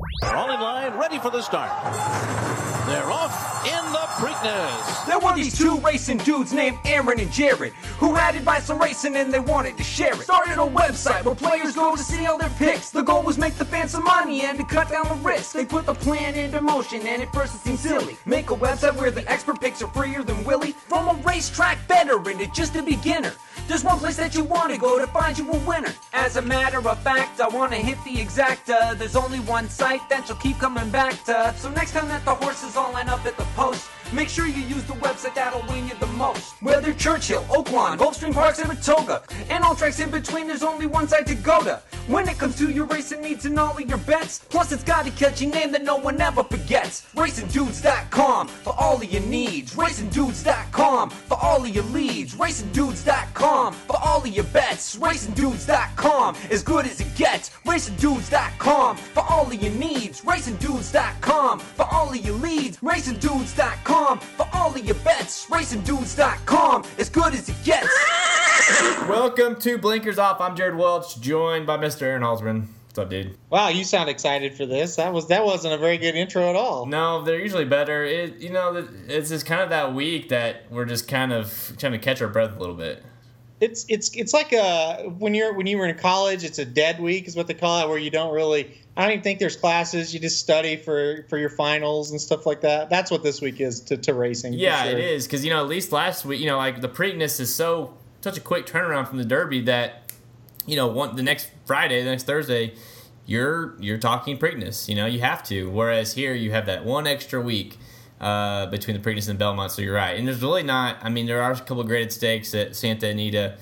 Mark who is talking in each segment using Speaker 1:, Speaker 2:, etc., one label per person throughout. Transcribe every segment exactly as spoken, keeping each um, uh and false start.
Speaker 1: They're all in line, ready for the start. They're off in the Preakness.
Speaker 2: There were these two racing dudes named Aaron and Jared who had advice on racing and they wanted to share it. Started a website where players go to see all their picks. The goal was make the fans some money and to cut down the risk. They put the plan into motion and at first it seemed silly. Make a website where the expert picks are freer than Willie. From a racetrack veteran to just a beginner, there's one place that you want to go to find you a winner. As a matter of fact, I want to hit the exacta. There's only one site that you'll keep coming back to. So next time that the horses all line up at the post, make sure you use the website that'll win you the most. Whether Churchill, Oaklawn, Gulfstream Park, Saratoga, and all tracks in between, there's only one site to go to. When it comes to your racing needs and all of your bets, plus it's got a catchy name that no one ever forgets. Racing Dudes dot com for all of your needs. Racing Dudes dot com for all of your leads. Racing Dudes dot com for all of your bets. Racing Dudes dot com, as good as it gets. Racing Dudes dot com for all of your needs. Racing Dudes dot com for all of your leads. Racing Dudes dot com for all of your bets. Racing Dudes dot com, as good as it gets.
Speaker 3: Welcome to Blinkers Off. I'm Jared Welch, joined by Mister Aaron Halsman. What's up, dude?
Speaker 4: Wow, you sound excited for this. That was that wasn't a very good intro at all.
Speaker 3: No, they're usually better. It you know it's just kind of that week that we're just kind of trying to catch our breath a little bit.
Speaker 4: It's it's it's like a when you're when you were in college, it's a dead week is what they call it, where you don't really. I don't even think there's classes. You just study for, for your finals and stuff like that. That's what this week is to, to racing.
Speaker 3: Yeah,
Speaker 4: sure.
Speaker 3: it is because you know at least last week, you know, like the Preakness is so such a quick turnaround from the Derby that you know one the next Friday, the next Thursday, you're you're talking Preakness. You know, you have to. Whereas here you have that one extra week uh, between the Preakness and Belmont. So you're right, and there's really not. I mean, there are a couple of graded stakes at Santa Anita.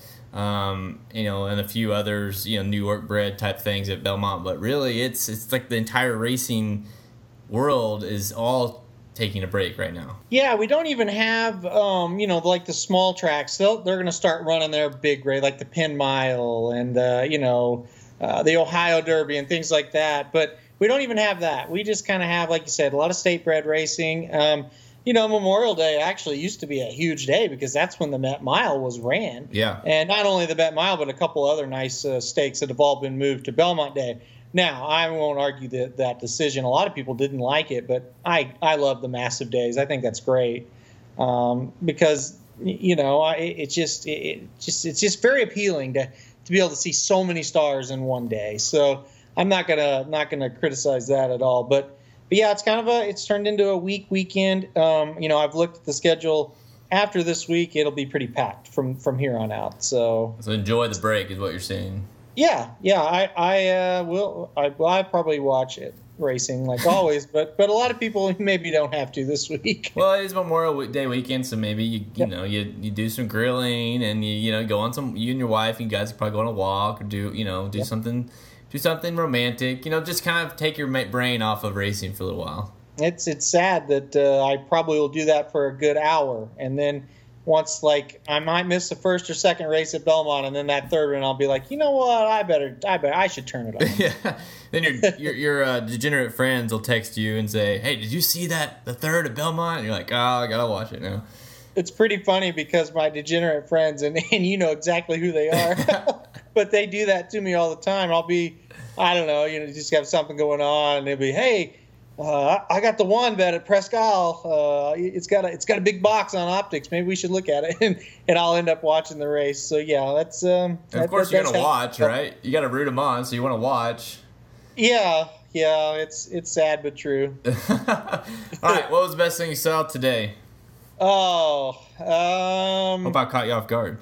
Speaker 3: Um, you know, and a few others, you know, New York bred type things at Belmont, but really it's it's like the entire racing world is all taking a break right now.
Speaker 4: Yeah, we don't even have, um, you know, like the small tracks. They'll, they're going to start running their big grade, like the Penn Mile and, uh, you know, uh, the Ohio Derby and things like that. But we don't even have that. We just kind of have, like you said, a lot of state bred racing. Um, You know, Memorial Day actually used to be a huge day because that's when the Met Mile was ran.
Speaker 3: Yeah.
Speaker 4: And not only the Met Mile, but a couple other nice uh, stakes that have all been moved to Belmont Day. Now, I won't argue that, that decision. A lot of people didn't like it, but I, I love the massive days. I think that's great um, because, you know, I, it's just it, it just it's just very appealing to, to be able to see so many stars in one day. So I'm not gonna not gonna criticize that at all, but. But yeah, it's kind of a it's turned into a week weekend. Um, you know, I've looked at the schedule. After this week, it'll be pretty packed from, from here on out. So
Speaker 3: so enjoy the break is what you're saying.
Speaker 4: Yeah, yeah. I I uh, will. I well, I probably watch it racing like always, but but a lot of people maybe don't have to this week.
Speaker 3: Well, it is Memorial Day weekend, so maybe you you
Speaker 4: Yep.
Speaker 3: know you you do some grilling and you you know go on some you and your wife. You guys could probably go on a walk or do you know do
Speaker 4: Yep.
Speaker 3: something. Do something romantic, you know, just kind of take your ma- brain off of racing for a little while.
Speaker 4: It's it's sad that uh, I probably will do that for a good hour, and then once like I might miss the first or second race at Belmont, and then that third one I'll be like, you know what, I better I better I should turn it off.
Speaker 3: Yeah. Then your your your uh, degenerate friends will text you and say, "Hey, did you see that the third at Belmont?" And you're like, "Oh, I gotta watch it now."
Speaker 4: It's pretty funny because my degenerate friends, and, and you know exactly who they are, but they do that to me all the time. I'll be, I don't know, you know, just have something going on, and they'll be, hey, uh, I got the one bet at Presque Isle. Uh, it's got a it's got a big box on optics. Maybe we should look at it, and, and I'll end up watching the race. So yeah, that's um.
Speaker 3: And
Speaker 4: that,
Speaker 3: of course,
Speaker 4: that,
Speaker 3: you're gonna
Speaker 4: how,
Speaker 3: watch, right? You got to root them on, so you want to watch.
Speaker 4: Yeah, yeah, it's it's sad but true.
Speaker 3: All right, what was the best thing you saw today?
Speaker 4: Oh, um.
Speaker 3: Hope I caught you off guard.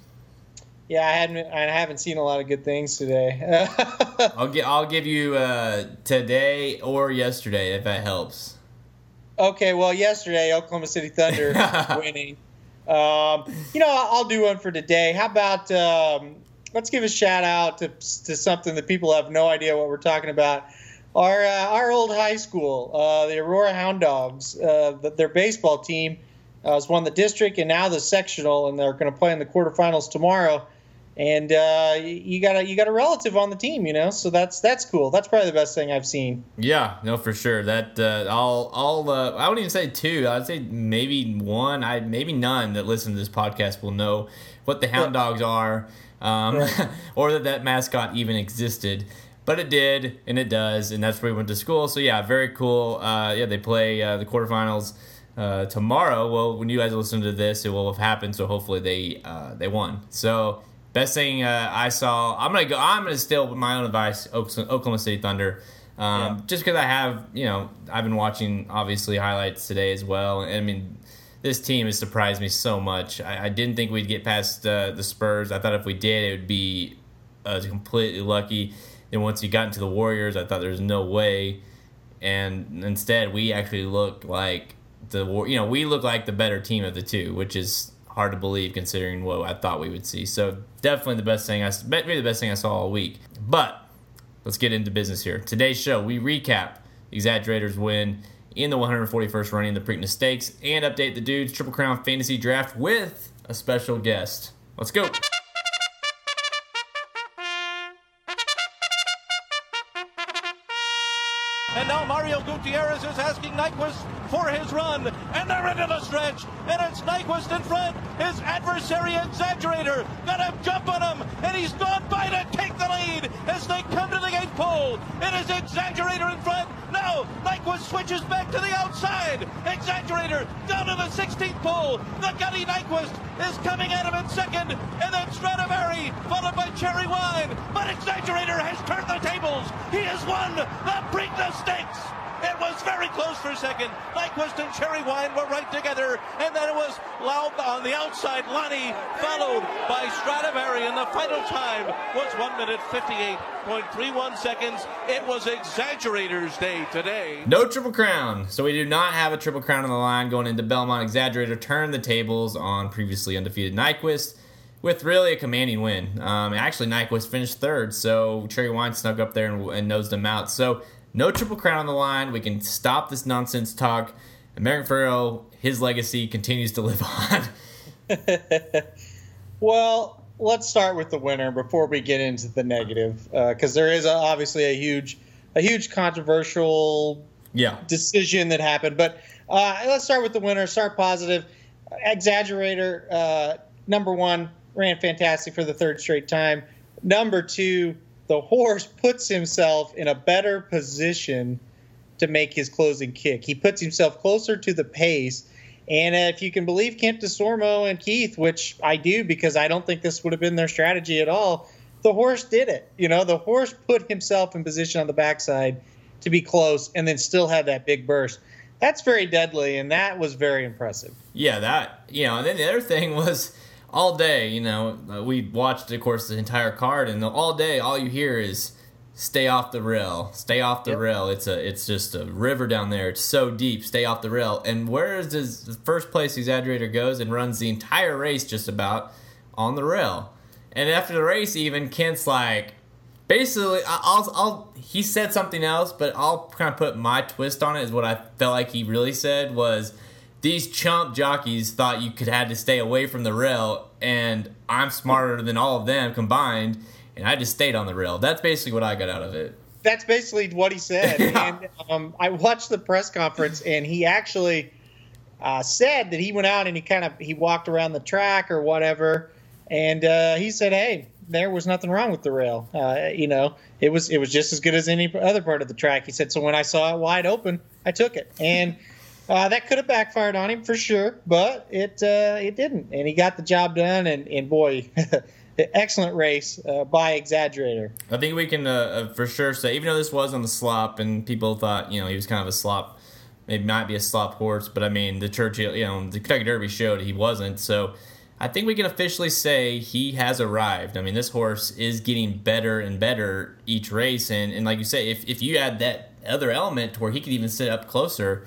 Speaker 4: Yeah, I hadn't. I haven't seen a lot of good things today.
Speaker 3: I'll get. I'll give you uh, today or yesterday if that helps.
Speaker 4: Okay, well, yesterday Oklahoma City Thunder winning. Um, you know, I'll do one for today. How about um, let's give a shout out to to something that people have no idea what we're talking about. Our uh, our old high school, uh, the Aurora Hound Dogs, uh, the, their baseball team uh, has won the district and now the sectional, and they're going to play in the quarterfinals tomorrow. And uh, you got a you got a relative on the team, you know, so that's that's cool. That's probably the best thing I've seen.
Speaker 3: Yeah, no, for sure. That uh, I'll I'll uh, I wouldn't even say two. I'd say maybe one. I maybe none that listen to this podcast will know what the Hound Dogs are, um,
Speaker 4: Right.
Speaker 3: or that that mascot even existed. but it did, and it does, and that's where we went to school. So yeah, very cool. Uh, yeah, they play uh, the quarterfinals uh, tomorrow. Well, when you guys listen to this, it will have happened. So hopefully they uh, they won. So best thing uh, I saw, I'm gonna go. I'm gonna steal with my own advice. Oklahoma City Thunder. Um, yeah. Just because I have, you know, I've been watching obviously highlights today as well. I mean, this team has surprised me so much. I, I didn't think we'd get past uh, the Spurs. I thought if we did, it would be uh, completely lucky. Then once you got into the Warriors, I thought there was no way. And instead, we actually look like the, you know, we look like the better team of the two, which is hard to believe considering what I thought we would see. So definitely the best thing I, maybe the best thing I saw all week. But let's get into business here. Today's show, we recap Exaggerators' win in the one hundred forty-first running of the Preakness Stakes and update the Dudes Triple Crown Fantasy Draft with a special guest. Let's go.
Speaker 1: And now Mario Gutierrez is asking Nyquist for his run. And they're into the stretch. And it's Nyquist in front. His adversary, Exaggerator, got a jump on him. And he's gone by to take the lead as they come to the gate pole. It is Exaggerator in front. Now Nyquist switches back to the outside. Exaggerator down to the sixteenth pole. The gutty Nyquist is coming at him in second. And then Stradivari, followed by Cherry Wine. But Exaggerator has turned the tables. He has won the Preakness Stakes. It was very close for a second. Nyquist and Cherry Wine were right together. And then it was Loud on the outside. Lonnie followed by Stradivari. And the final time was one minute fifty-eight point three one seconds. It was Exaggerator's day today.
Speaker 3: No Triple Crown. So we do not have a Triple Crown on the line going into Belmont. Exaggerator turned the tables on previously undefeated Nyquist with really a commanding win. Um, actually, Nyquist finished third. So Cherry Wine snuck up there and, and nosed him out. So no Triple Crown on the line. We can stop this nonsense talk. American Pharoah, his legacy continues to live on.
Speaker 4: Well, let's start with the winner before we get into the negative, because uh, there is a, obviously a huge, a huge controversial
Speaker 3: yeah.
Speaker 4: decision that happened. But uh, let's start with the winner. Start positive. Exaggerator, uh, number one, ran fantastic for the third straight time. Number two, the horse puts himself in a better position to make his closing kick. He puts himself closer to the pace. And uh, if you can believe Kent DeSormo and Keith, which I do because I don't think this would have been their strategy at all, the horse did it. You know, the horse put himself in position on the backside to be close and then still have that big burst. That's very deadly, and that was very impressive.
Speaker 3: Yeah, that, you know, and then the other thing was, all day, you know, we watched, of course, the entire card, and all day, all you hear is stay off the rail, stay off the yep. rail. It's a, it's just a river down there. It's so deep. Stay off the rail. And where is this the first place Exaggerator goes and runs the entire race just about on the rail? And after the race, even Kent's like, basically, I'll, I'll, he said something else, but I'll kind of put my twist on it. Is what I felt like he really said was, these chump jockeys thought you could had to stay away from the rail, and I'm smarter than all of them combined, and I just stayed on the rail. That's basically what I got out of it.
Speaker 4: That's basically what he said. And um, I watched the press conference, and he actually uh, said that he went out and he kind of he walked around the track or whatever, and uh, he said, "Hey, there was nothing wrong with the rail. Uh, you know, it was it was just as good as any other part of the track." He said, "So when I saw it wide open, I took it." And Uh, that could have backfired on him for sure, but it uh, it didn't, and he got the job done. And, and boy, excellent race uh, by Exaggerator.
Speaker 3: I think we can uh, for sure say, even though this was on the slop, and people thought you know he was kind of a slop, maybe might be a slop horse, but I mean the Churchill, you know, the Kentucky Derby showed he wasn't. So I think we can officially say he has arrived. I mean, this horse is getting better and better each race, and, and like you say, if if you add that other element to where he could even sit up closer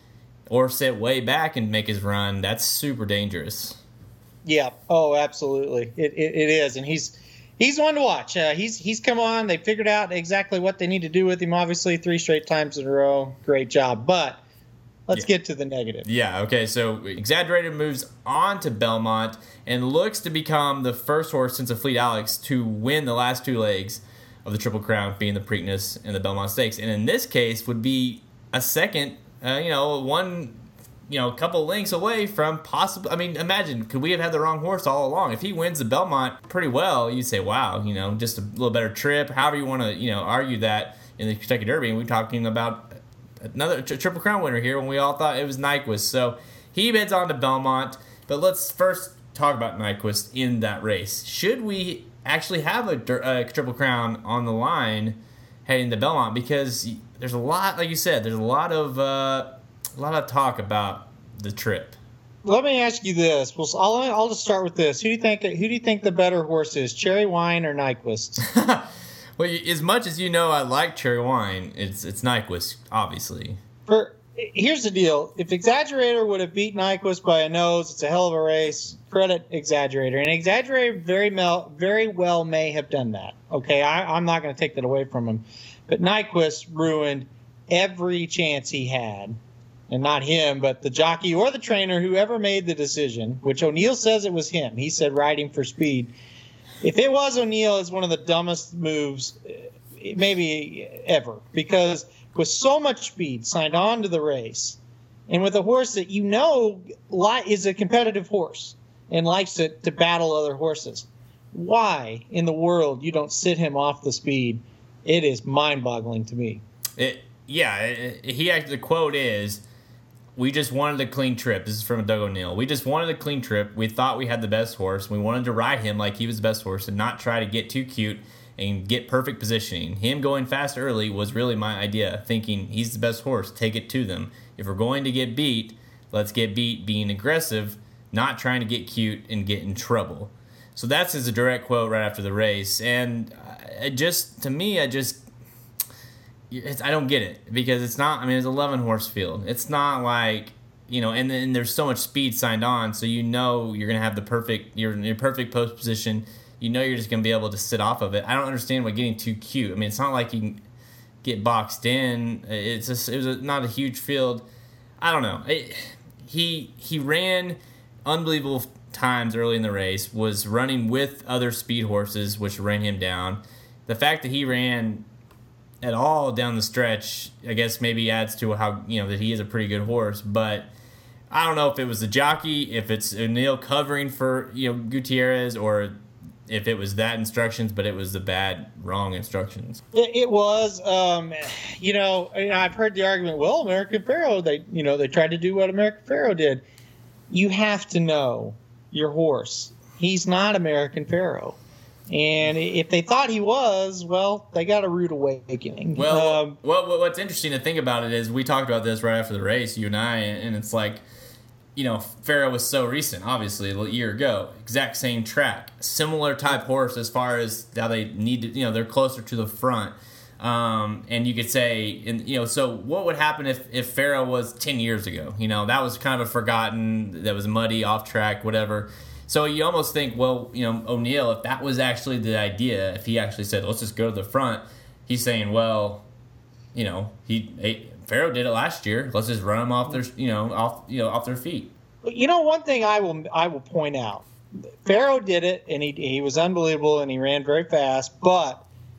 Speaker 3: or sit way back and make his run, that's super dangerous.
Speaker 4: Yeah. Oh, absolutely. It it, it is, and he's he's one to watch. Uh, he's he's come on. They figured out exactly what they need to do with him. Obviously, three straight times in a row. Great job. But let's yeah. get to the negative.
Speaker 3: Yeah. Okay. So Exaggerator moves on to Belmont and looks to become the first horse since a Fleet Alex to win the last two legs of the Triple Crown, being the Preakness and the Belmont Stakes, and in this case would be a second. Uh, you know, one you know, a couple lengths away from possible. I mean, imagine, could we have had the wrong horse all along? If he wins the Belmont pretty well, you'd say, wow, you know, just a little better trip. However you want to, you know, argue that in the Kentucky Derby. And we're talking about another tri- Triple Crown winner here when we all thought it was Nyquist. So he heads on to Belmont. But let's first talk about Nyquist in that race. Should we actually have a, a Triple Crown on the line heading to Belmont? Because there's a lot, like you said, there's a lot of uh, a lot of talk about the trip.
Speaker 4: Let me ask you this. Well, I'll, I'll just start with this. Who do you think? Who do you think the better horse is, Cherry Wine or Nyquist?
Speaker 3: Well, as much as you know, I like Cherry Wine. It's it's Nyquist, obviously.
Speaker 4: For here's the deal: if Exaggerator would have beat Nyquist by a nose, it's a hell of a race. Credit Exaggerator, and Exaggerator very well, very well may have done that. Okay, I, I'm not going to take that away from him, but Nyquist ruined every chance he had. And not him, but the jockey or the trainer, whoever made the decision, which O'Neill says it was him. He said riding for speed. If it was O'Neill, it's one of the dumbest moves maybe ever, because with so much speed signed on to the race and with a horse that you know is a competitive horse and likes to, to battle other horses, why in the world you don't sit him off the speed? It is mind-boggling to me.
Speaker 3: It, yeah, it, he actually, the quote is, we just wanted a clean trip. This is from Doug O'Neill. We just wanted a clean trip. We thought we had the best horse. We wanted to ride him like he was the best horse and not try to get too cute and get perfect positioning. Him going fast early was really my idea, thinking he's the best horse. Take it to them. If we're going to get beat, let's get beat being aggressive, not trying to get cute and get in trouble. So that's his direct quote right after the race. And it just, to me, I just... It's, I don't get it, because it's not, I mean, it's an eleven horse field. It's not like, you know, and then there's so much speed signed on, so you know you're going to have the perfect, you're in your perfect post position. You know you're just going to be able to sit off of it. I don't understand why getting too cute. I mean, it's not like you can get boxed in. It's just, it was a, not a huge field. I don't know. It, he he ran unbelievable times early in the race, was running with other speed horses, which ran him down. The fact that he ran at all down the stretch, I guess maybe adds to how, you know, that he is a pretty good horse. But I don't know if it was the jockey, if it's O'Neill covering for, you know, Gutierrez, or if it was that instructions, but it was the bad, wrong instructions.
Speaker 4: It, it was, um, you know, I've heard the argument, well, American Pharoah, they, you know, they tried to do what American Pharoah did. You have to know your horse. He's not American Pharoah. And if they thought he was, well, they got a rude awakening.
Speaker 3: Well,
Speaker 4: um,
Speaker 3: well, what's interesting to think about it is we talked about this right after the race, you and I, and it's like, you know, Pharoah was so recent, obviously, a year ago. Exact same track. Similar type horse as far as how they need to, you know, they're closer to the front. Um, and you could say, and, you know, so what would happen if, if Pharoah was ten years ago? You know, that was kind of a forgotten, that was muddy, off track, whatever. So you almost think, well, you know, O'Neill, if that was actually the idea, if he actually said, let's just go to the front, he's saying, well, you know, he Pharoah did it last year. Let's just run them off their, you know, off, you know, off their feet.
Speaker 4: You know, one thing I will I will point out, Pharoah did it, and he he was unbelievable, and he ran very fast, but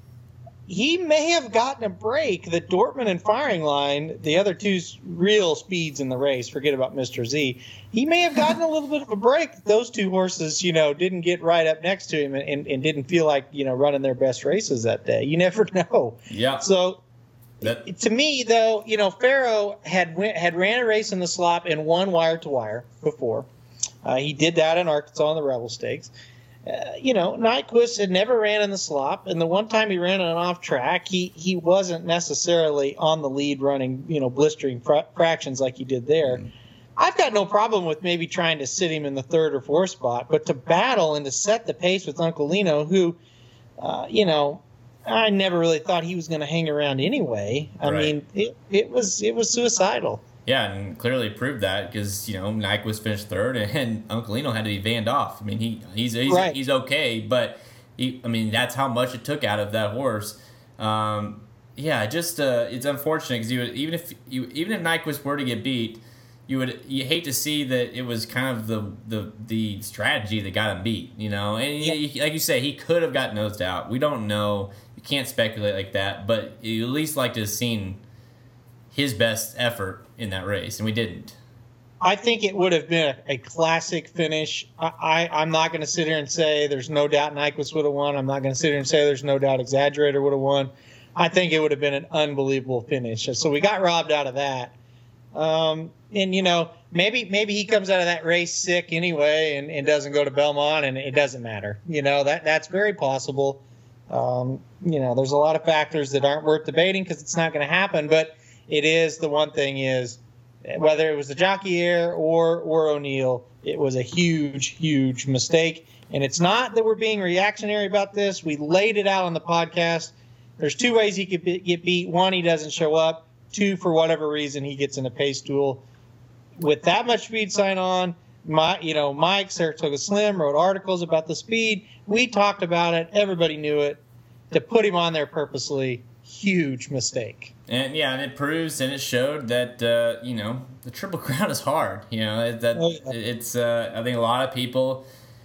Speaker 4: he may have gotten a break that Dortmund and Firing Line, the other two real speeds in the race, forget about Mister Z, he may have gotten a little bit of a break. Those two horses, you know, didn't get right up next to him and, and, and didn't feel like, you know, running their best races that day. You never know.
Speaker 3: Yeah.
Speaker 4: So
Speaker 3: that-
Speaker 4: to me, though, you know, Pharoah had went, had ran a race in the slop and won wire to wire before. Uh, he did that in Arkansas in the Rebel Stakes. Uh, you know, Nyquist had never ran in the slop, and the one time he ran on an off track, he he wasn't necessarily on the lead running, you know, blistering fra- fractions like he did there. Mm-hmm. I've got no problem with maybe trying to sit him in the third or fourth spot, but to battle and to set the pace with Uncle Lino, who, uh, you know, I never really thought he was going to hang around anyway. I
Speaker 3: right.
Speaker 4: mean, it, it was it was suicidal.
Speaker 3: Yeah, and clearly proved that because, you know, Nyquist finished third and, and Uncle Lino had to be vanned off. I mean, he he's he's,
Speaker 4: right.
Speaker 3: he's okay, but he, I mean, that's how much it took out of that horse. Um, yeah, just uh, it's unfortunate because you would, even if you even if Nyquist were to get beat, you would you hate to see that it was kind of the the, the strategy that got him beat. You know, and
Speaker 4: yeah.
Speaker 3: he, like you say, he could have got nosed out. We don't know. You can't speculate like that, but you at least like to have seen his best effort in that race, and we didn't.
Speaker 4: I think it would have been a, a classic finish. I, I, I'm not going to sit here and say there's no doubt Nyquist would have won. I'm not going to sit here and say there's no doubt Exaggerator would have won. I think it would have been an unbelievable finish. So we got robbed out of that. Um, and, you know, maybe maybe he comes out of that race sick anyway and, and doesn't go to Belmont, and it doesn't matter. You know, that that's very possible. Um, you know, there's a lot of factors that aren't worth debating because it's not going to happen. But it is, the one thing is, whether it was the jockey error or, or O'Neill, it was a huge, huge mistake. And it's not that we're being reactionary about this. We laid it out on the podcast. There's two ways he could be, get beat. One, he doesn't show up. Two, for whatever reason, he gets in a pace duel. With that much speed sign on, my, you know, Mike, Saratoga Slim, wrote articles about the speed. We talked about it. Everybody knew it. To put him on there purposely, huge mistake.
Speaker 3: And yeah, and it proves and it showed that uh, you know, the Triple Crown is hard. You know that
Speaker 4: oh, yeah.
Speaker 3: it's. Uh, I think a lot of people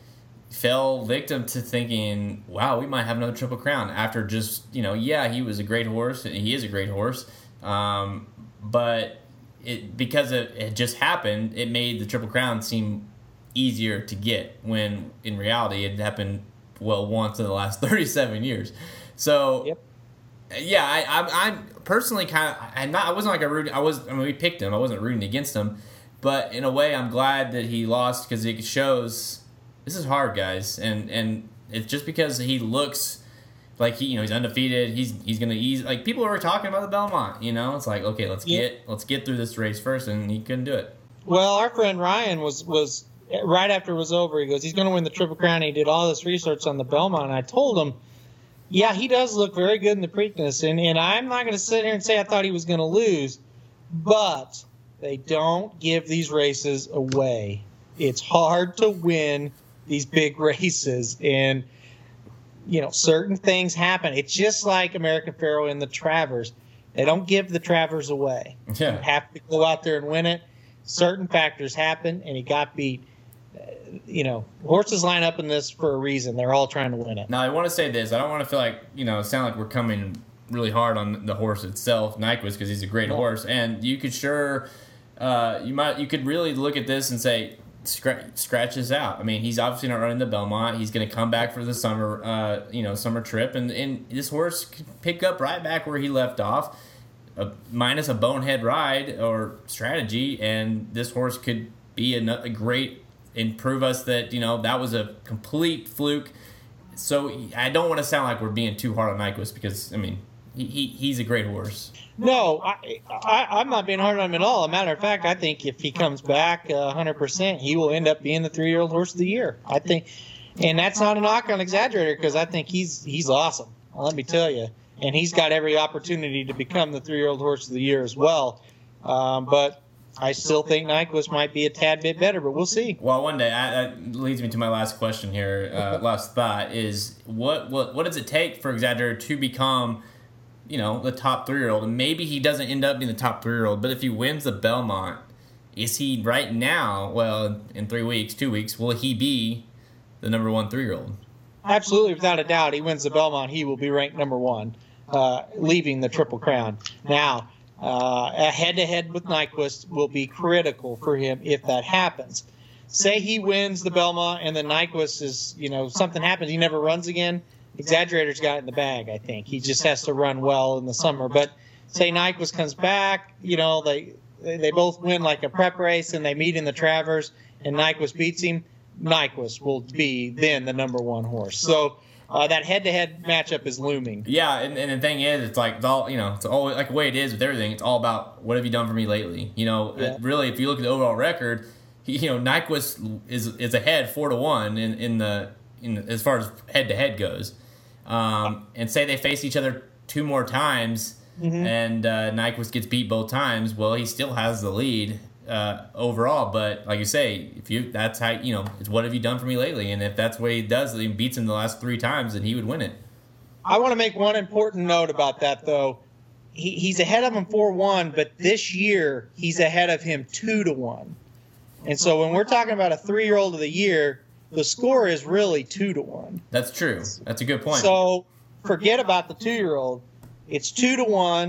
Speaker 3: fell victim to thinking, "Wow, we might have another Triple Crown." After just, you know, yeah, he was a great horse, and he is a great horse, um, but it because it, it just happened, it made the Triple Crown seem easier to get. When in reality, it happened well once in the last thirty-seven years. So.
Speaker 4: Yep.
Speaker 3: Yeah, I, I, I'm personally kind of. I'm not. I wasn't like a rooting. I was. I mean, we picked him. I wasn't rooting against him, but in a way, I'm glad that he lost because it shows this is hard, guys, and and it's just because he looks like he, you know, he's undefeated. He's he's gonna ease. Like people were talking about the Belmont. You know, it's like okay, let's
Speaker 4: yeah.
Speaker 3: get let's get through this race first, and he couldn't do it.
Speaker 4: Well, our friend Ryan was was right after it was over. He goes, he's going to win the Triple Crown. He did all this research on the Belmont, and I told him. Yeah, he does look very good in the Preakness, and, and I'm not going to sit here and say I thought he was going to lose, but they don't give these races away. It's hard to win these big races, and, you know, certain things happen. It's just like American Pharoah in the Travers. They don't give the Travers away.
Speaker 3: Yeah.
Speaker 4: You have to go out there and win it. Certain factors happen, and he got beat. You know, horses line up in this for a reason. They're all trying to win it.
Speaker 3: Now, I want to say this. I don't want to feel like, you know, sound like we're coming really hard on the horse itself, Nyquist, because he's a great yeah. horse. And you could sure, uh, you might, you could really look at this and say, scratch, scratch this out. I mean, he's obviously not running the Belmont. He's going to come back for the summer, uh, you know, summer trip. And, and this horse could pick up right back where he left off, uh, minus a bonehead ride or strategy. And this horse could be a, a great and prove us that, you know, that was a complete fluke. So I don't want to sound like we're being too hard on Nyquist because, I mean, he, he he's a great horse.
Speaker 4: No, I, I, I'm not being hard on him at all. As a matter of fact, I think if he comes back uh, one hundred percent, he will end up being the three-year-old horse of the year. I think, and that's not a knock on Exaggerator because I think he's he's awesome. Let me tell you. And he's got every opportunity to become the three-year-old horse of the year as well. Um, but I still think Nyquist might be a tad bit better, but we'll see.
Speaker 3: Well, one day, I, that leads me to my last question here, uh, last thought, is what, what what does it take for Exaggerator to become, you know, the top three-year-old? And maybe he doesn't end up being the top three-year-old, but if he wins the Belmont, is he right now, well, in three weeks, two weeks, will he be the number one three-year-old?
Speaker 4: Absolutely, without a doubt. He wins the Belmont, he will be ranked number one, uh, leaving the Triple Crown. Now, Uh, a head-to-head with Nyquist will be critical for him if that happens. Say he wins the Belmont and then Nyquist is, you know, something happens, he never runs again. Exaggerator's got it in the bag, I think. He just has to run well in the summer. But say Nyquist comes back, you know, they they both win like a prep race and they meet in the Travers and Nyquist beats him, Nyquist will be then the number one horse. So Uh, that head-to-head matchup is looming.
Speaker 3: Yeah, and, and the thing is, it's like, it's all, you know, it's all like the way it is with everything. It's all about what have you done for me lately. You know,
Speaker 4: yeah.
Speaker 3: it, really, if you look at the overall record, he, you know, Nyquist is is ahead four to one in in the in the, as far as head-to-head goes. Um, and say they face each other two more times, mm-hmm. and uh, Nyquist gets beat both times. Well, he still has the lead. Uh, overall, but like you say, if you that's how you know it's what have you done for me lately, and if that's what he does, he beats him the last three times, then he would win it.
Speaker 4: I want to make one important note about that, though. He, he's ahead of him four one, but this year he's ahead of him two to one, and so when we're talking about a three-year-old of the year, the score is really two to one.
Speaker 3: That's true. That's a good point.
Speaker 4: So forget about the two-year-old. It's two to one.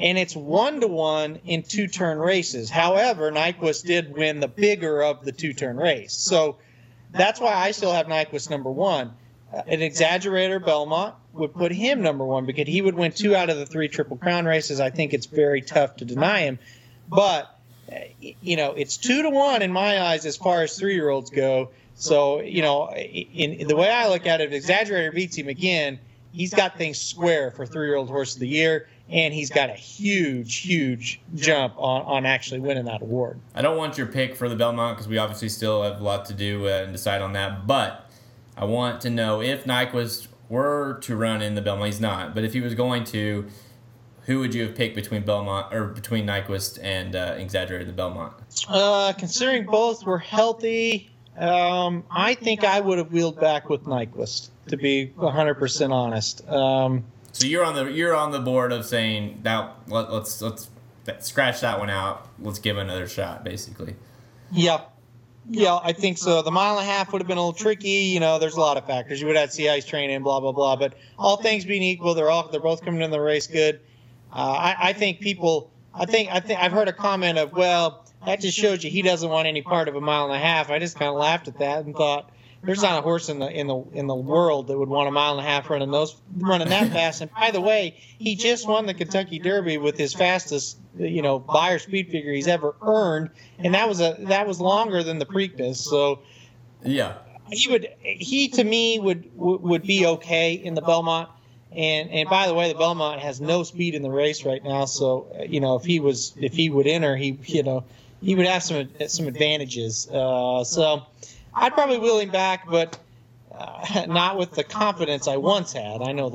Speaker 4: and it's one to one in two-turn races. However, Nyquist did win the bigger of the two-turn race, so that's why I still have Nyquist number one. Uh, an Exaggerator Belmont would put him number one because he would win two out of the three Triple Crown races. I think it's very tough to deny him, but uh, you know, it's two to one in my eyes as far as three-year-olds go. So, you know, in, in the way I look at it, if Exaggerator beats him again, he's got things square for three-year-old horse of the year, and he's got a huge, huge jump on, on actually winning that award.
Speaker 3: I don't want your pick for the Belmont because we obviously still have a lot to do uh, and decide on that, but I want to know if Nyquist were to run in the Belmont. He's not, but if he was going to, who would you have picked between Belmont or between Nyquist and uh, Exaggerator the Belmont?
Speaker 4: Uh, considering both were healthy, um, I think I would have wheeled back with Nyquist, to be one hundred percent honest. Um,
Speaker 3: so you're on the you're on the board of saying that let, let's let's scratch that one out. Let's give it another shot, basically.
Speaker 4: Yeah. Yeah, I think so. The mile and a half would have been a little tricky. You know, there's a lot of factors. You would have to see how he's training, blah, blah, blah. But all things being equal, they're all they're both coming in the race good. Uh, I, I think people, I think, I think I've heard a comment of, well, that just shows you he doesn't want any part of a mile and a half. I just kind of laughed at that and thought, there's not a horse in the in the in the world that would want a mile and a half running those running that fast. And by the way, he just won the Kentucky Derby with his fastest, you know, buyer speed figure he's ever earned, and that was a that was longer than the Preakness. So
Speaker 3: yeah,
Speaker 4: he would he to me would would be okay in the Belmont. And and by the way, the Belmont has no speed in the race right now. So you know, if he was if he would enter, he you know he would have some some advantages. Uh, so. I'd probably wheel him back, but uh, not with the confidence I once had. I know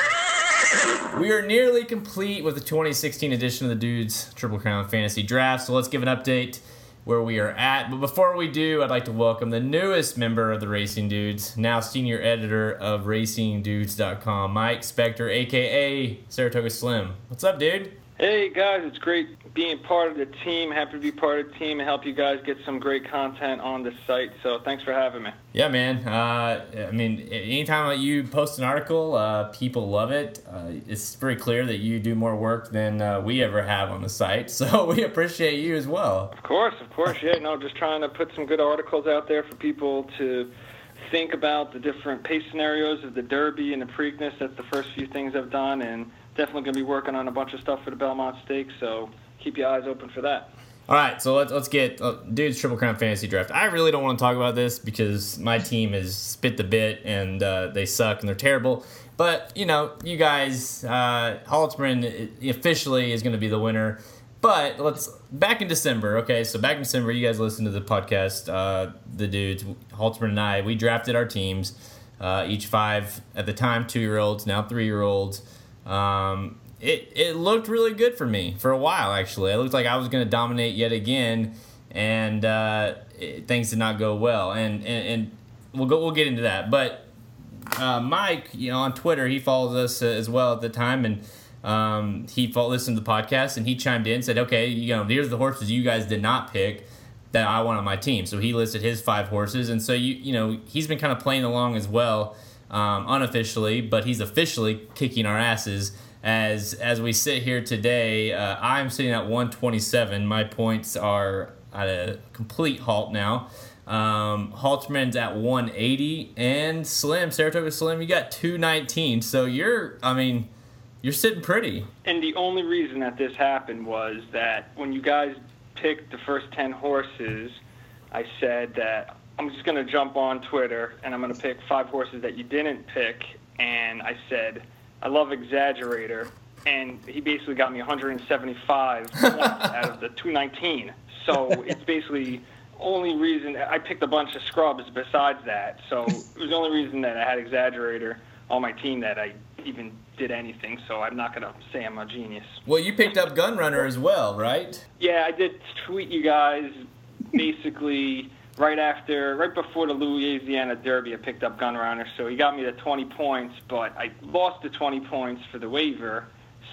Speaker 4: that.
Speaker 3: We are nearly complete with the twenty sixteen edition of the Dudes Triple Crown Fantasy Draft, so let's give an update where we are at. But before we do, I'd like to welcome the newest member of the Racing Dudes, now senior editor of racing dudes dot com, Mike Spector, a k a. Saratoga Slim. What's up, dude?
Speaker 5: Hey, guys. It's great being part of the team. Happy to be part of the team and help you guys get some great content on the site. So thanks for having me.
Speaker 3: Yeah, man. Uh, I mean, anytime you post an article, uh, people love it. Uh, it's very clear that you do more work than uh, we ever have on the site. So we appreciate you as well.
Speaker 5: Of course, of course. Yeah, no, just trying to put some good articles out there for people to think about the different pace scenarios of the Derby and the Preakness. That's the first few things I've done, and definitely going to be working on a bunch of stuff for the Belmont Stakes, so keep your eyes open for that.
Speaker 3: All right, so let's let's get uh, Dude's Triple Crown Fantasy Draft. I really don't want to talk about this because my team is spit the bit and uh, they suck and they're terrible. But, you know, you guys, uh, Haltzman officially is going to be the winner. But let's, back in December, okay, so back in December, you guys listened to the podcast, uh, the Dudes, Haltzman and I, we drafted our teams, uh, each five, at the time, two-year-olds, now three-year-olds. Um, it it looked really good for me for a while, actually. It looked like I was going to dominate yet again, and uh, it, things did not go well. And and, and we'll go we'll get into that. But uh, Mike, you know, on Twitter, he follows us uh, as well at the time, and um, he followed, listened to the podcast, and he chimed in and said, "Okay, you know, here's the horses you guys did not pick that I want on my team." So he listed his five horses, and so you you know he's been kind of playing along as well. Um, unofficially, but he's officially kicking our asses as as we sit here today. uh, I'm sitting at one twenty-seven. My points are at a complete halt now. um, Haltzman's at one eighty, and Slim, Saratoga Slim, you got two nineteen, so you're I mean you're sitting pretty.
Speaker 5: And the only reason that this happened was that when you guys picked the first ten horses, I said that I'm just going to jump on Twitter, and I'm going to pick five horses that you didn't pick. And I said, I love Exaggerator. And he basically got me one hundred seventy-five points out of the two nineteen. So it's basically only reason I picked a bunch of scrubs besides that. So it was the only reason that I had Exaggerator on my team that I even did anything. So I'm not going to say I'm a genius.
Speaker 3: Well, you picked up Gunrunner as well, right?
Speaker 5: Yeah, I did tweet you guys basically right after, right before the Louisiana Derby. I picked up Gunrunner, so he got me to twenty points, but I lost the twenty points for the waiver,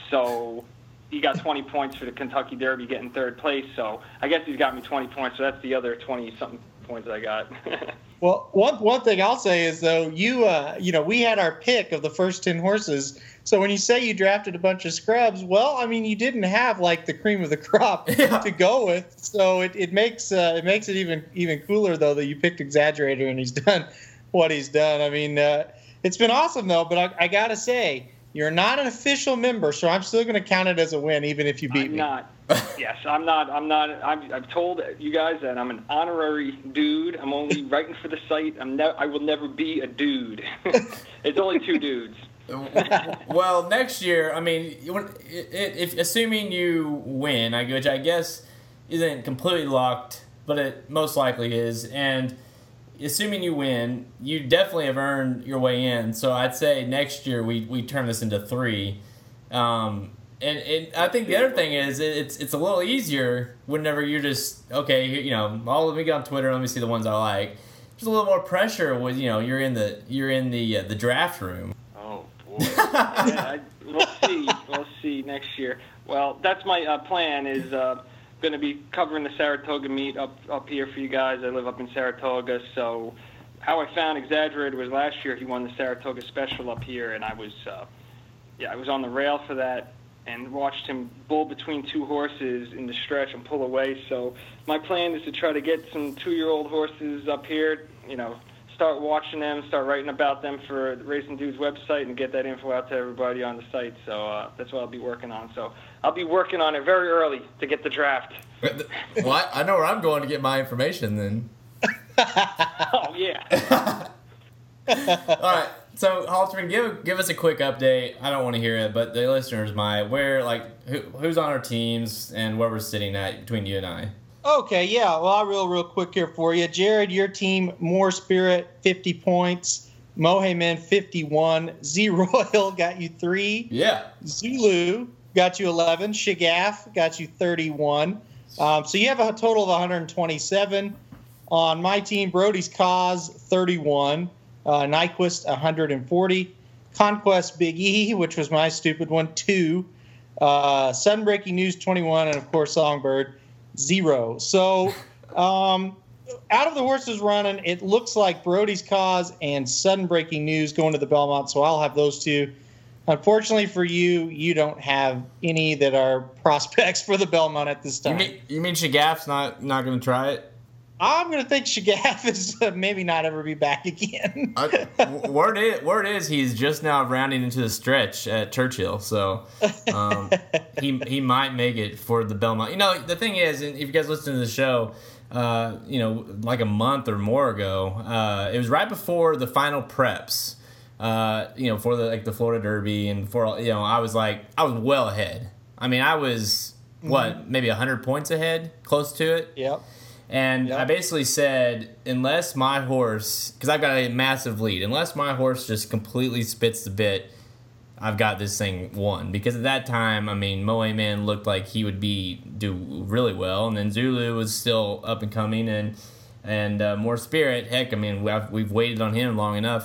Speaker 5: so he got twenty points for the Kentucky Derby getting third place, so I guess he's got me twenty points, so that's the other twenty-something points I got.
Speaker 4: Well, one one thing I'll say is though you uh, you know we had our pick of the first ten horses. So when you say you drafted a bunch of scrubs, well, I mean you didn't have like the cream of the crop
Speaker 3: Yeah.
Speaker 4: to go with. So it, it makes uh, it makes it even even cooler though that you picked Exaggerator and he's done what he's done. I mean uh, it's been awesome though, but I, I gotta say you're not an official member, so I'm still going to count it as a win even if you beat
Speaker 5: I'm
Speaker 4: me.
Speaker 5: not. Yes, I'm not. I'm not. I'm, I've told you guys that I'm an honorary dude. I'm only writing for the site. I'm ne- I will never be a dude. It's only two dudes.
Speaker 3: Well, next year, I mean, if assuming you win, I which I guess isn't completely locked, but it most likely is, and assuming you win, you definitely have earned your way in. So I'd say next year we, we turn this into three. Um, and, and I think the other thing is it's it's a little easier whenever you're just okay. You know, all let me go on Twitter. Let me see the ones I like. There's a little more pressure when you know you're in the you're in the uh, the draft room.
Speaker 5: Oh boy. Yeah, I, we'll see. We'll see next year. Well, that's my uh, plan. Is uh, going to be covering the Saratoga meet up up here for you guys. I live up in Saratoga, so how I found Exaggerator was last year he won the Saratoga Special up here, and I was uh, yeah I was on the rail for that and watched him bull between two horses in the stretch and pull away. So my plan is to try to get some two-year-old horses up here, you know, start watching them, start writing about them for the Racing Dudes website and get that info out to everybody on the site. So uh, that's what I'll be working on. So I'll be working on it very early to get the draft.
Speaker 3: Well, I, I know where I'm going to get my information then.
Speaker 5: Oh, yeah.
Speaker 3: All right. So, Halterman, give give us a quick update. I don't want to hear it, but the listeners might. Where, like, who, who's on our teams and where we're sitting at between you and I?
Speaker 4: Okay, yeah. Well, I'll real, real quick here for you. Jared, your team, More Spirit, fifty points. Mohaymen, fifty-one. Z Royal got you three.
Speaker 3: Yeah.
Speaker 4: Zulu got you eleven. Shagaf got you thirty-one. Um, so you have a total of one hundred twenty-seven. On my team, Brody's Cause, thirty-one. Uh, Nyquist, one hundred forty. Conquest Big E, which was my stupid one, two. Uh, Sudden Breaking News, twenty-one. And, of course, Songbird, zero. So um, out of the horses running, it looks like Brody's Cause and Sudden Breaking News going to the Belmont, so I'll have those two. Unfortunately for you, you don't have any that are prospects for the Belmont at this time.
Speaker 3: You mean, you mean Shagaf's not, not going to try it?
Speaker 4: I'm going to think Shagaf is uh, maybe not ever be back again.
Speaker 3: I, word, is, word is he's just now rounding into the stretch at Churchill, so um, he he might make it for the Belmont. You know, the thing is, if you guys listen to the show, uh, you know, like a month or more ago, uh, it was right before the final preps. Uh, you know, for the like the Florida Derby and for you know, I was like, I was well ahead. I mean, I was what mm-hmm. maybe a hundred points ahead, close to it.
Speaker 4: Yep.
Speaker 3: And yep. I basically said, unless my horse, because I've got a massive lead, unless my horse just completely spits the bit, I've got this thing won. Because at that time, I mean, Mohaymen looked like he would be do really well, and then Zulu was still up and coming, and and uh, More Spirit, heck, I mean, we've, we've waited on him long enough.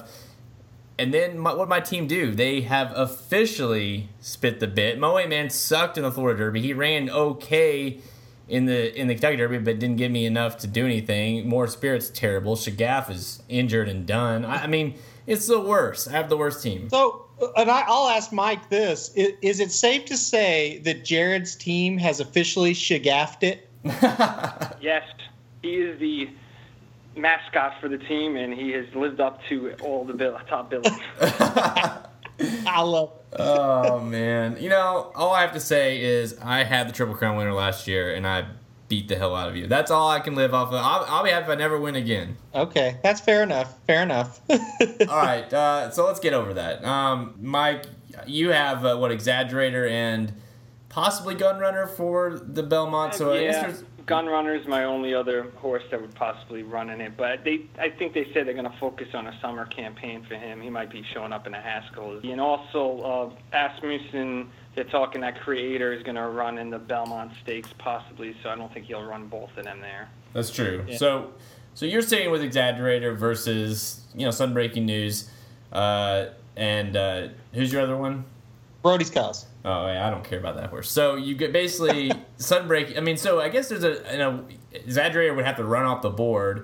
Speaker 3: And then my, what did my team do? They have officially spit the bit. Mohaymen sucked in the Florida Derby. He ran okay in the in the Kentucky Derby, but didn't give me enough to do anything. More Spirit's terrible. Shagaf is injured and done. I, I mean, it's the worst. I have the worst team.
Speaker 4: So, and I, I'll ask Mike this: is, is it safe to say that Jared's team has officially Shagafed it?
Speaker 5: Yes, he is the mascot for the team, and he has lived up to all the bill, top billings.
Speaker 4: I love it.
Speaker 3: Oh, man. You know, all I have to say is I had the Triple Crown winner last year, and I beat the hell out of you. That's all I can live off of. I'll, I'll be happy if I never win again.
Speaker 4: Okay, that's fair enough. Fair enough.
Speaker 3: All right, uh, so let's get over that. Um, Mike, you have, uh, what, Exaggerator and possibly Gunrunner for the Belmont. So
Speaker 5: yeah.
Speaker 3: I guess there's...
Speaker 5: Gunrunner is my only other horse that would possibly run in it, but they, I think they said they're going to focus on a summer campaign for him. He might be showing up in a Haskell. And also, uh, Asmussen, they're talking that Creator is going to run in the Belmont Stakes possibly, so I don't think he'll run both of them there.
Speaker 3: That's true.
Speaker 4: Yeah.
Speaker 3: So, so you're sitting with Exaggerator versus, you know, Sudden Breaking News, uh, and uh, who's your other one?
Speaker 4: Brody's Cause.
Speaker 3: Oh, yeah, I don't care about that horse. So you get basically Sunbreak. I mean, so I guess there's a, you know, Exaggerator would have to run off the board,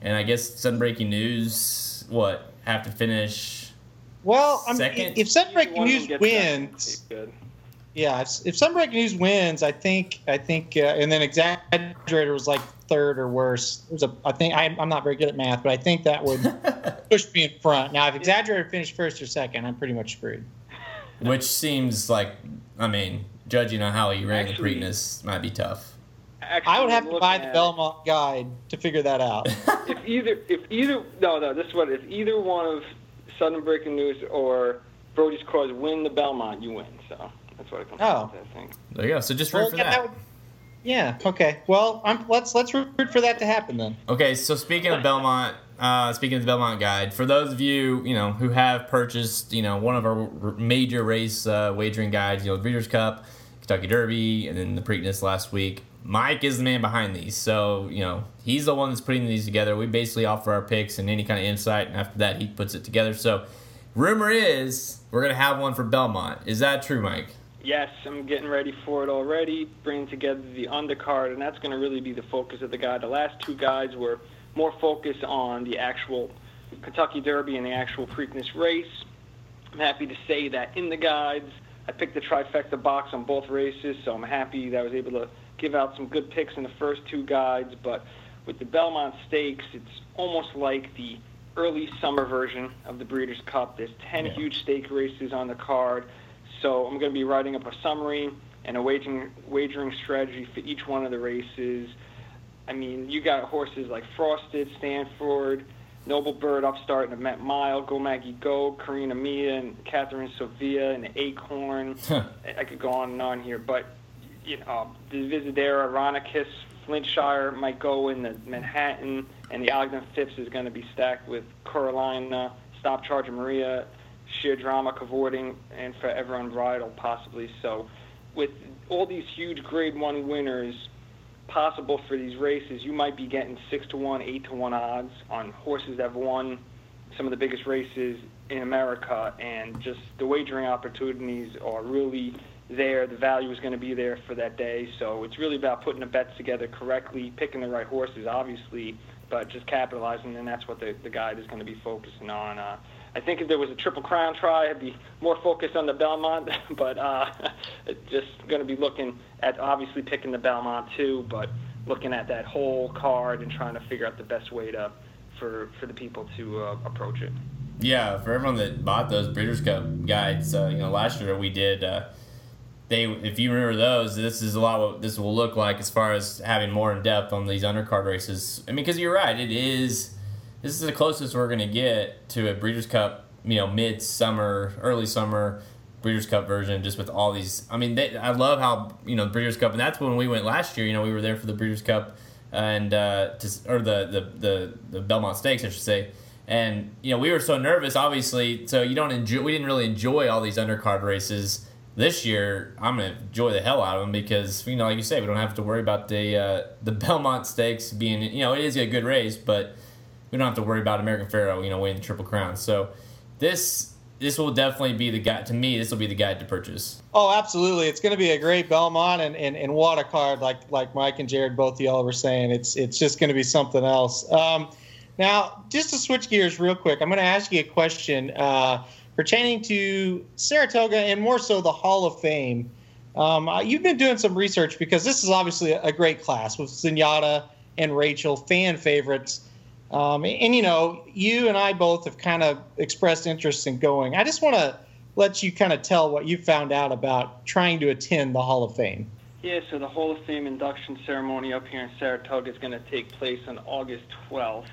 Speaker 3: and I guess Sudden Breaking News, what, have to finish
Speaker 4: Well, I mean,
Speaker 3: second?
Speaker 4: if Sudden Breaking
Speaker 5: One
Speaker 4: News
Speaker 5: gets
Speaker 4: wins,
Speaker 5: that, good.
Speaker 4: yeah, if, if Sudden Breaking News wins, I think, I think, uh, and then Exaggerator was like third or worse. It was a, I think, I'm, I'm not very good at math, but I think that would push me in front. Now, if Exaggerator finished first or second, I'm pretty much screwed.
Speaker 3: Which seems like, I mean, judging on how he ran
Speaker 5: Actually-
Speaker 3: the Preakness, might be tough.
Speaker 5: Actually,
Speaker 4: I would have
Speaker 5: I'm
Speaker 4: to buy
Speaker 5: looking
Speaker 4: the
Speaker 5: at
Speaker 4: Belmont Guide to figure that out.
Speaker 5: it. If either, if either, no, no, this is what, if either one of Sudden Breaking News or Brody's Cause win the Belmont, you win. So that's what it comes
Speaker 4: Oh.
Speaker 5: down to, I think.
Speaker 3: There you go. So just root
Speaker 4: Well,
Speaker 3: for
Speaker 4: yeah,
Speaker 3: that.
Speaker 4: that would- yeah. Okay. Well, I'm, let's let's root for that to happen then.
Speaker 3: Okay, so speaking of Belmont, uh, speaking of the Belmont Guide, for those of you you know who have purchased you know one of our r- major race uh, wagering guides, you know the Breeders' Cup, Kentucky Derby, and then the Preakness last week, Mike is the man behind these. So you know he's the one that's putting these together. We basically offer our picks and any kind of insight, and after that he puts it together. So rumor is we're gonna have one for Belmont. Is that true, Mike?
Speaker 5: Yes, I'm getting ready for it already, bringing together the undercard, and that's going to really be the focus of the guide. The last two guides were more focused on the actual Kentucky Derby and the actual Preakness race. I'm happy to say that in the guides, I picked the trifecta box on both races, so I'm happy that I was able to give out some good picks in the first two guides. But with the Belmont Stakes, it's almost like the early summer version of the Breeders' Cup. There's ten
Speaker 3: Yeah.
Speaker 5: huge stake races on the card. So I'm going to be writing up a summary and a wagering wagering strategy for each one of the races. I mean, you got horses like Frosted, Stanford, Noble Bird, Upstart, and Met Mile, Go Maggie Go, Karina Mia, and Catherine Sophia, and Acorn. I could go on and on here, but you know, the Visidera, Ronicus, Flintshire might go in the Manhattan, and the Ogden Phipps is going to be stacked with Carolina, Stop Charging Maria, Sheer Drama, Cavorting, and Forever Unbridled, possibly. So with all these huge grade one winners possible for these races, you might be getting six to one, eight to one odds on horses that have won some of the biggest races in America, and just the wagering opportunities are really there. The value is going to be there for that day. So it's really about putting the bets together correctly, picking the right horses, obviously, but just capitalizing, and that's what the, the guide is going to be focusing on. Uh, I think if there was a Triple Crown try, I'd be more focused on the Belmont, but uh, it's just going to be looking at obviously picking the Belmont too, but looking at that whole card and trying to figure out the best way to for, for the people to uh, approach it.
Speaker 3: Yeah, for everyone that bought those Breeders' Cup guides, uh, you know, last year we did. Uh, they, if you remember those, this is a lot what this will look like as far as having more in depth on these undercard races. I mean, because you're right, it is. This is the closest we're going to get to a Breeders' Cup, you know, mid-summer, early summer Breeders' Cup version, just with all these. I mean, they, I love how, you know, Breeders' Cup, and that's when we went last year. You know, we were there for the Breeders' Cup, and uh, to, or the, the, the, the Belmont Stakes, I should say. And, you know, we were so nervous, obviously, so you don't enjoy, we didn't really enjoy all these undercard races. This year, I'm going to enjoy the hell out of them because, you know, like you say, we don't have to worry about the uh, the Belmont Stakes being, you know, it is a good race, but we don't have to worry about American Pharoah, you know, winning the Triple Crown. So this this will definitely be the guide, to me, this will be the guide to purchase.
Speaker 4: Oh, absolutely. It's going to be a great Belmont and, and, and what a card, like like Mike and Jared, both of y'all were saying. It's, it's just going to be something else. Um, now, just to switch gears real quick, I'm going to ask you a question uh, pertaining to Saratoga and more so the Hall of Fame. Um, uh, you've been doing some research because this is obviously a great class with Zenyatta and Rachel, fan favorites. Um, and, and, you know, you and I both have kind of expressed interest in going. I just want to let you kind of tell what you found out about trying to attend the Hall of Fame.
Speaker 5: Yeah, so the Hall of Fame induction ceremony up here in Saratoga is going to take place on August twelfth.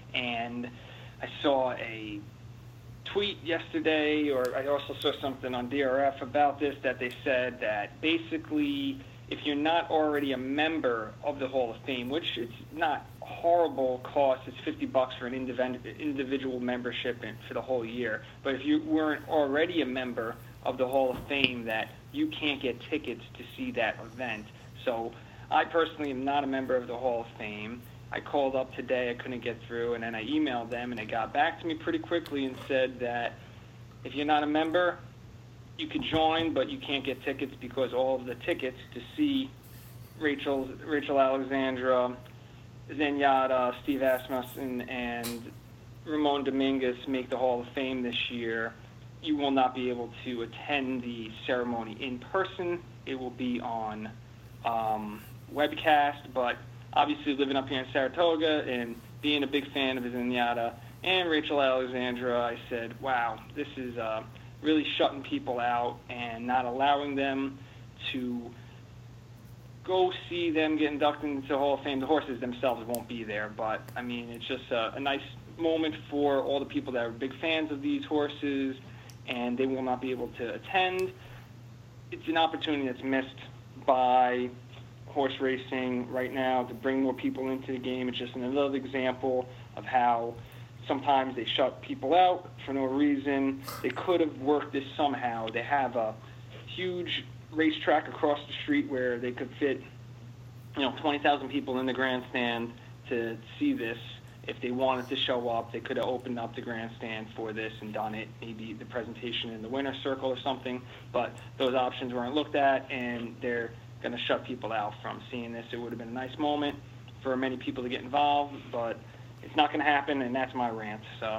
Speaker 5: And I saw a tweet yesterday, or I also saw something on D R F about this, that they said that basically if you're not already a member of the Hall of Fame, which it's not horrible cost, it's fifty bucks for an individual membership for the whole year. But if you weren't already a member of the Hall of Fame, that you can't get tickets to see that event. So I personally am not a member of the Hall of Fame. I called up today, I couldn't get through, and then I emailed them, and they got back to me pretty quickly and said that if you're not a member, you could join, but you can't get tickets because all of the tickets to see Rachel, Rachel Alexandra, Zenyatta, Steve Asmussen, and Ramon Dominguez make the Hall of Fame this year, you will not be able to attend the ceremony in person. It will be on um, webcast, but obviously living up here in Saratoga and being a big fan of Zenyatta and Rachel Alexandra, I said, wow, this is uh, really shutting people out and not allowing them to go see them get inducted into the Hall of Fame. The horses themselves won't be there, but, I mean, it's just a, a nice moment for all the people that are big fans of these horses, and they will not be able to attend. It's an opportunity that's missed by horse racing right now to bring more people into the game. It's just another example of how sometimes they shut people out for no reason. They could have worked this somehow. They have a huge racetrack across the street where they could fit, you know, twenty thousand people in the grandstand to see this. If they wanted to show up, they could have opened up the grandstand for this and done it, maybe the presentation in the winner's circle or something, but those options weren't looked at, and they're going to shut people out from seeing this. It would have been a nice moment for many people to get involved, but it's not going to happen, and that's my rant. So,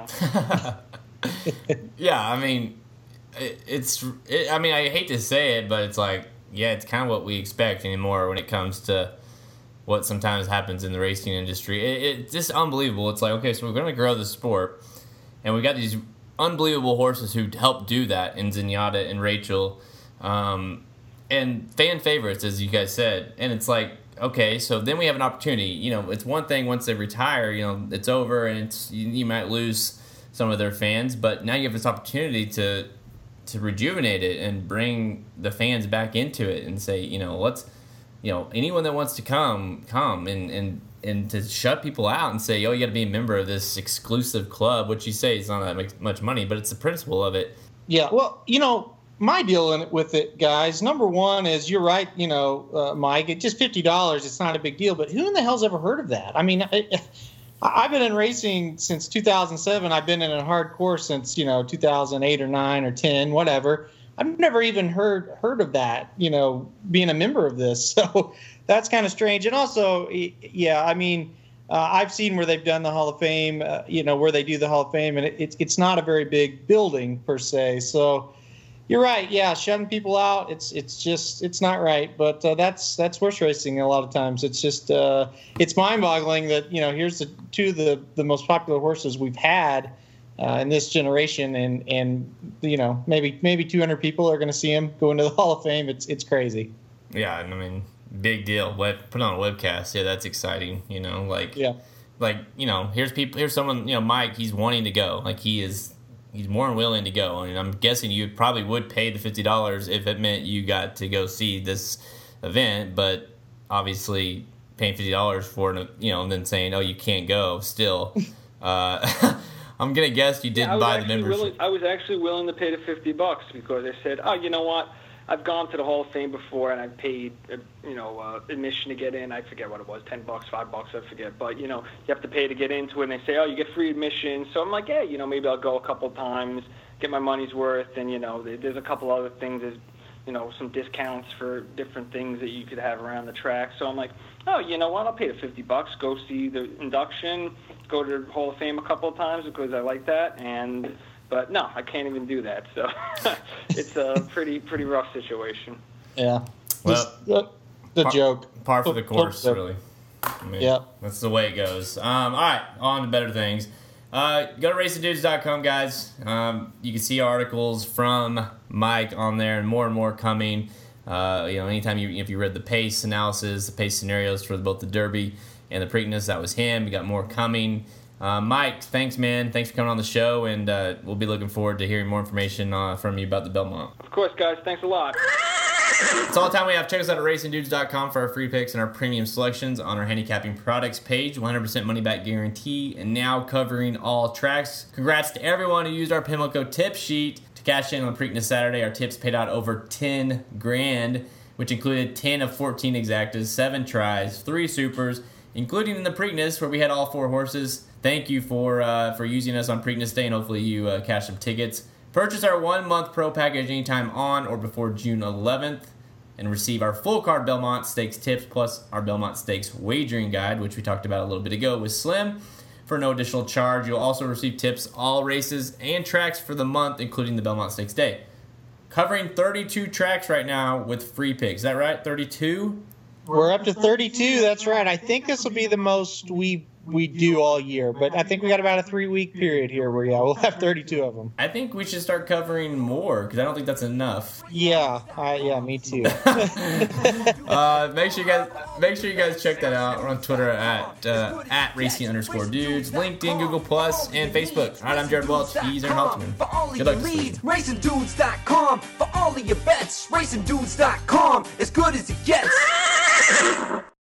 Speaker 3: yeah, I mean, it, it's. It, I mean, I hate to say it, but it's like, yeah, it's kind of what we expect anymore when it comes to what sometimes happens in the racing industry. It, it's just unbelievable. It's like, okay, so we're going to grow the sport, and we got these unbelievable horses who help do that in Zenyatta and Rachel, um, and fan favorites, as you guys said. And it's like, okay, so then we have an opportunity. You know, it's one thing once they retire, you know, it's over, and it's you, you might lose some of their fans, but now you have this opportunity to to rejuvenate it and bring the fans back into it and say, you know, let's, you know, anyone that wants to come, come, and, and, and to shut people out and say, oh, you got to be a member of this exclusive club, which you say is not that much money, but it's the principle of it.
Speaker 4: Yeah, well, you know, my deal in it, with it, guys, number one is, you're right, you know, uh, Mike, it's just fifty dollars. It's not a big deal, but who in the hell's ever heard of that? I mean, I, I've been in racing since two thousand seven. I've been in a hardcore since, you know, two thousand eight or nine or ten, whatever. I've never even heard heard of that, you know, being a member of this. So that's kind of strange. And also, yeah, I mean, uh, I've seen where they've done the Hall of Fame, uh, you know, where they do the Hall of Fame, and it, it's it's not a very big building per se. So you're right. Yeah, shutting people out, it's it's just it's not right. But uh, that's that's horse racing a lot of times. It's just uh, it's mind-boggling that, you know, here's the two of the the most popular horses we've had Uh, in this generation, and, and you know, maybe maybe two hundred people are going to see him go into the Hall of Fame. It's it's crazy.
Speaker 3: Yeah, I mean, big deal. Web, put on a webcast. Yeah, that's exciting. You know, like
Speaker 4: yeah,
Speaker 3: like you know, here's people. Here's someone. You know, Mike. He's wanting to go. Like he is. He's more than willing to go. I mean, I'm guessing you probably would pay the fifty dollars if it meant you got to go see this event. But obviously, paying fifty dollars for it, you know, and then saying, "Oh, you can't go," still. uh, I'm gonna guess you didn't
Speaker 5: yeah,
Speaker 3: buy the membership.
Speaker 5: Willing, I was actually willing to pay the fifty bucks because I said, oh, you know what? I've gone to the Hall of Fame before, and I've paid, uh, you know, uh, admission to get in. I forget what it was, ten bucks, five bucks, I forget. But you know, you have to pay to get into it. And they say, oh, you get free admission. So I'm like, yeah, you know, maybe I'll go a couple times, get my money's worth. And you know, there's a couple other things. There's, you know, some discounts for different things that you could have around the track. So I'm like, oh, you know what? I'll pay the fifty bucks. Go see the induction. Go to the Hall of Fame a couple of times because I like that, and but no, I can't even do that. So it's a pretty pretty rough situation.
Speaker 4: Yeah.
Speaker 3: Well,
Speaker 4: the, the
Speaker 3: par,
Speaker 4: joke.
Speaker 3: Par for the course,
Speaker 4: oh, oh,
Speaker 3: really. I mean,
Speaker 4: yeah.
Speaker 3: That's the way it goes. Um, all right, on to better things. Uh, go to racing dudes dot com, guys. Um, you can see articles from Mike on there, and more and more coming. Uh, you know, anytime you if you read the pace analysis, the pace scenarios for both the Derby and the Preakness, that was him. We got more coming. Uh, Mike, thanks, man. Thanks for coming on the show, and uh, we'll be looking forward to hearing more information uh, from you about the Belmont.
Speaker 5: Of course, guys. Thanks a lot.
Speaker 3: That's all the time we have. Check us out at racing dudes dot com for our free picks and our premium selections on our handicapping products page. one hundred percent money back guarantee, and now covering all tracks. Congrats to everyone who used our Pimlico tip sheet to cash in on the Preakness Saturday. Our tips paid out over ten grand, which included ten of fourteen exactas, seven tries, three supers, including in the Preakness where we had all four horses. Thank you for uh, for using us on Preakness Day, and hopefully you uh, cash some tickets. Purchase our one-month pro package anytime on or before June eleventh. and receive our full card Belmont Stakes tips plus our Belmont Stakes wagering guide, which we talked about a little bit ago with Slim, for no additional charge. You'll also receive tips all races and tracks for the month, including the Belmont Stakes Day. Covering thirty-two tracks right now with free picks. Is that right? thirty-two?
Speaker 4: We're up to thirty-two. That's right. I think this will be the most we we do all year, but I think we got about a three-week period here where, yeah, we'll have thirty-two of them.
Speaker 3: I think we should start covering more because I don't think that's enough.
Speaker 4: Yeah, uh, yeah, me too.
Speaker 3: uh, make sure you guys make sure you guys check that out. We're on Twitter at uh, at racing underscore dudes, LinkedIn, Google Plus, and Facebook. All right, I'm Jared Welch. He's Aaron Halterman. Good luck this week.
Speaker 2: Racing Dudes dot com for all of your bets. Racing Dudes dot com, as good as it gets.